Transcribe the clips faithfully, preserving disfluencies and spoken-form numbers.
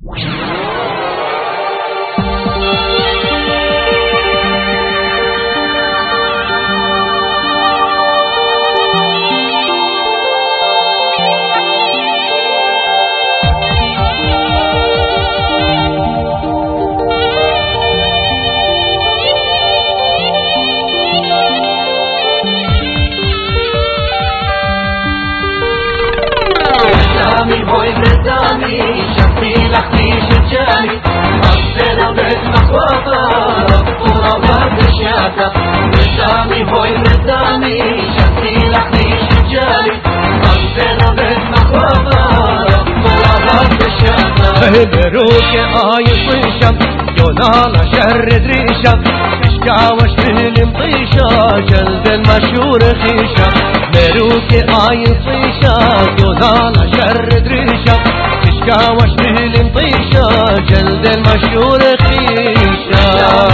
مبروك آي طيشة يونانا شر دريشة اشكاوش بالمطيشة جلد المشهور خيشة. مبروك آي طيشة يونانا شر دريشة اشكاوش بالمطيشة جلد المشهور خيشة.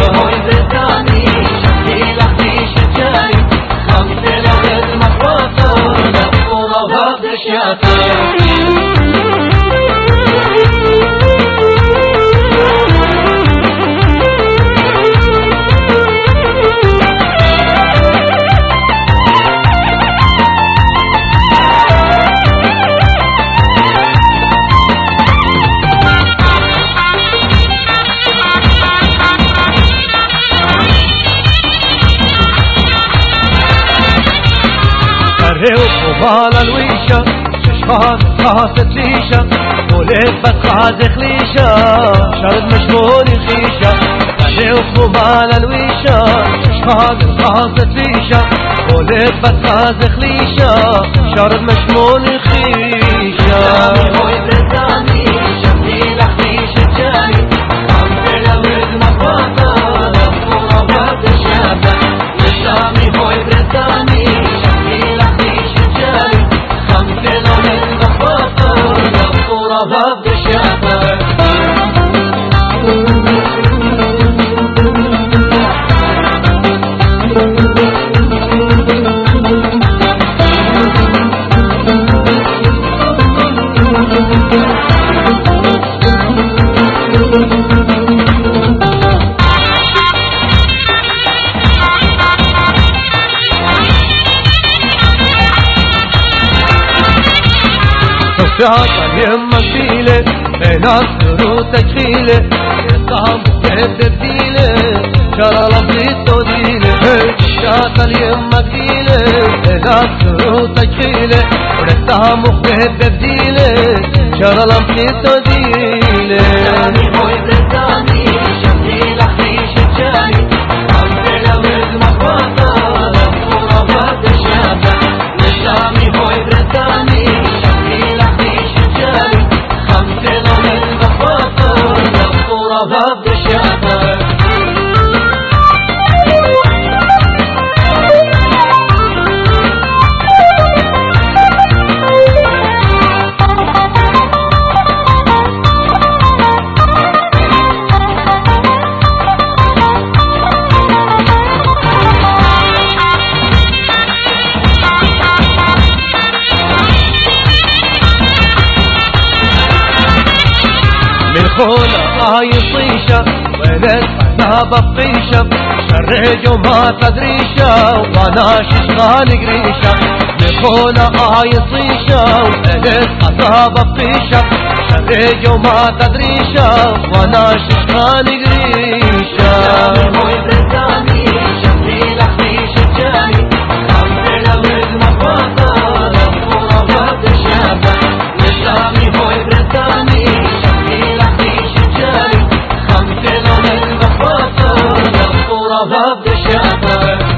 وبالا الويشة ششخان خاصة ليشة وليت بتخاز خليشة شرد مشمون خيشة. خليوك وبالا الويشة ششخان خاصة ليشة وليت بتخاز خليشة شرد مشمون خيشة. شاطر يما فيله بين السرور تكفيله الطعم تبديله شرى لفظي توديله. شاطر يما فيله بين السرور تكفيله الطعم تبديله شرى لفظي توديله. خونا آي طيشة ولد حساب بقيشة شرج وما تدريشة وانا ششخان قريشة. خونا آي طيشة ولد حساب بقيشة شرج وما تدريشة وانا ششخان قريشة. Love the shepherd.